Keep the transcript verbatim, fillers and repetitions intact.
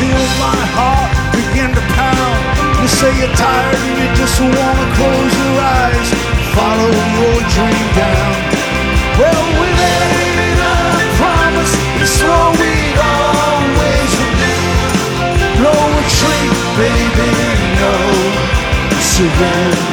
feel my heart begin to pound. You say you're tired and you just wanna close your eyes, follow your dream down. Well, we made a promise, it's what we'd always do. No retreat, baby, no surrender.